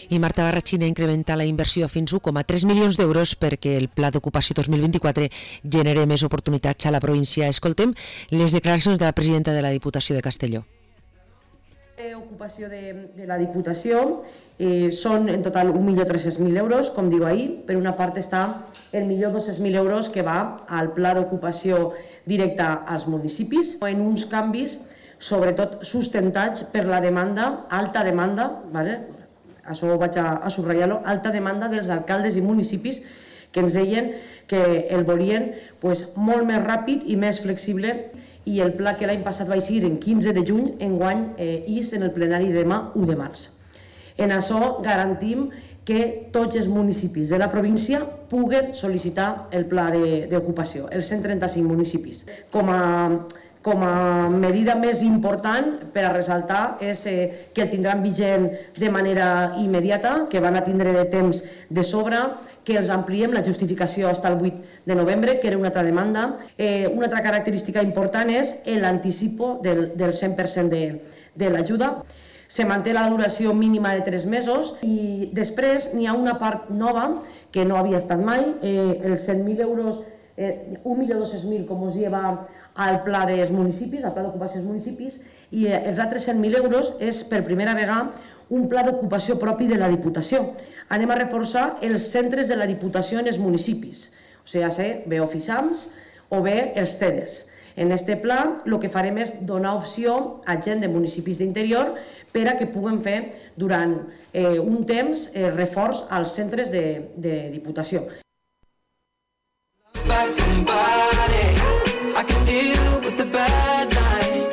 I Marta Barrachina incrementa la inversió fins a 1,3 milions d'euros perquè el Pla d'Ocupació 2024 genere més oportunitats a la província. Escoltem les declaracions de la presidenta de la Diputació de Castelló. Ocupació de la Diputació són en total 1.300.000 euros, com diu ahir. Per una part està el 1.200.000 euros que va al Pla d'Ocupació directa als municipis, en uns canvis sobretot sustentats per la demanda, alta demanda, això ho vaig a subratllar-lo, alta demanda dels alcaldes i municipis que ens deien que el volien molt més ràpid i més flexible, i el pla que l'any passat va eixir en 15 de juny, enguany és en el plenari de demà, 1 de març. En això garantim que tots els municipis de la província puguen sol·licitar el pla d'ocupació, els 135 municipis. Com a medida més important per a ressaltar és que el tindran vigent de manera immediata, que van a tindre de temps de sobre, que els ampliem la justificació fins al 8 de novembre, que era una altra demanda. Una altra característica important és l'anticipo del 100% de l'ajuda. Se manté la duració mínima de 3 mesos i després n'hi ha una part nova que no havia estat mai, els 100.000 euros, 1.200.000 com us lleva al pla dels municipis, al pla d'ocupació dels municipis, i els altres 100.000 euros és per primera vegada un pla d'ocupació propi de la Diputació. Anem a reforçar els centres de la Diputació en els municipis, o sigui, bé Oficiams o bé els CEDES. En aquest pla el que farem és donar opció a gent de municipis d'interior per a que puguen fer durant un temps reforç als centres de Diputació. I can feel